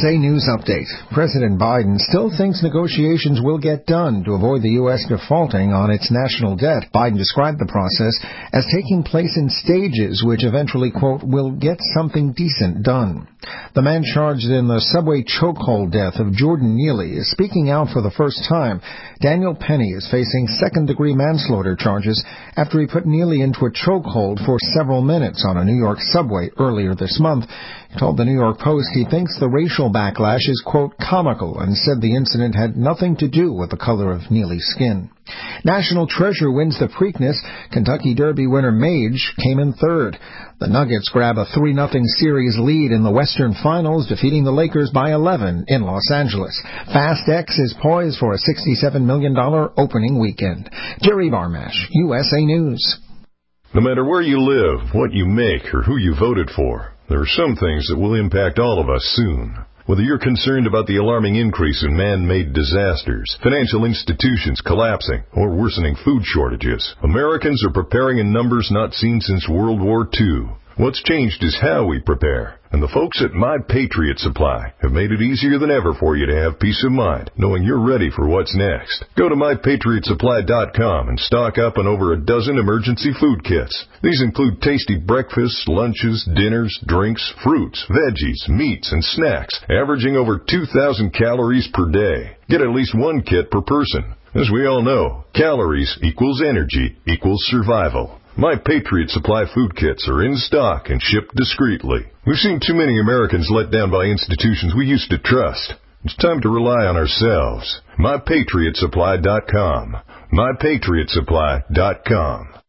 USA News Update. President Biden still thinks negotiations will get done to avoid the U.S. defaulting on its national debt. Biden described the process as taking place in stages which eventually, quote, will get something decent done. The man charged in the subway chokehold death of Jordan Neely is speaking out for the first time. Daniel Penny is facing second-degree manslaughter charges after he put Neely into a chokehold for several minutes on a New York subway earlier this month. He told the New York Post he thinks the racial backlash is, quote, comical, and said the incident had nothing to do with the color of Neely's skin. National Treasure wins the Preakness. Kentucky Derby winner Mage came in third. The Nuggets grab a 3-0 series lead in the Western Finals, defeating the Lakers by 11 in Los Angeles. Fast X is poised for a $67 million opening weekend. Jerry Barmash, USA News. No matter where you live, what you make, or who you voted for, there are some things that will impact all of us soon. Whether you're concerned about the alarming increase in man-made disasters, financial institutions collapsing, or worsening food shortages, Americans are preparing in numbers not seen since World War II. What's changed is how we prepare. And the folks at My Patriot Supply have made it easier than ever for you to have peace of mind, knowing you're ready for what's next. Go to MyPatriotSupply.com and stock up on over a dozen emergency food kits. These include tasty breakfasts, lunches, dinners, drinks, fruits, veggies, meats, and snacks, averaging over 2,000 calories per day. Get at least one kit per person. As we all know, calories equals energy equals survival. My Patriot Supply food kits are in stock and shipped discreetly. We've seen too many Americans let down by institutions we used to trust. It's time to rely on ourselves. MyPatriotSupply.com. MyPatriotSupply.com.